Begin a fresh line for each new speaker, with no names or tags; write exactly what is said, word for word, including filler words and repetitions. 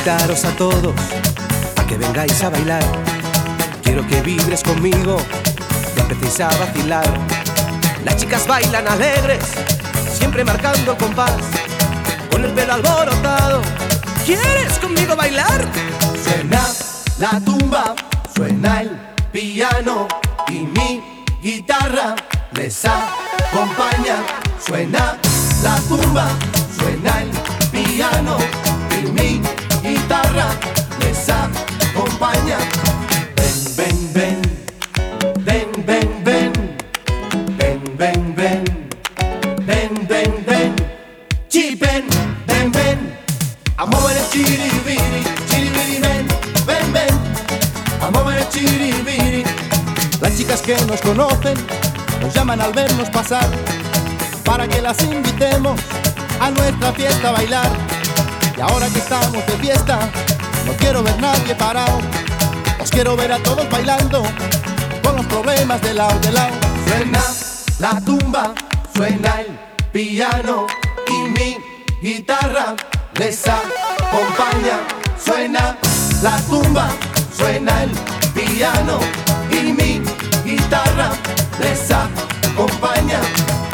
invitaros a todos a que vengáis a bailar. Quiero que vibres conmigo, que empecéis a vacilar. Las chicas bailan alegres, siempre marcando el compás, con el pelo alborotado. ¿Quieres conmigo bailar?
Suena la tumba, suena el piano y mi guitarra les acompaña. Suena la tumba, suena el piano y mi guitarra les acompaña. Ven, ven, ven, ven, ven, ven, ven, ven, ven, ven, ven, ven, chi, ven, ven, ven, a mover el chiribiri, chiribiri, ven, ven, ven, a mover el chiribiri.
Las chicas que nos conocen nos llaman al vernos pasar, para que las invitemos a nuestra fiesta a bailar. Y ahora que estamos de fiesta, no quiero ver nadie parado, os quiero ver a todos bailando, con los problemas de lado, de lado.
Suena la tumba, suena el piano y mi guitarra les acompaña. Suena la tumba, suena el piano y mi guitarra les acompaña.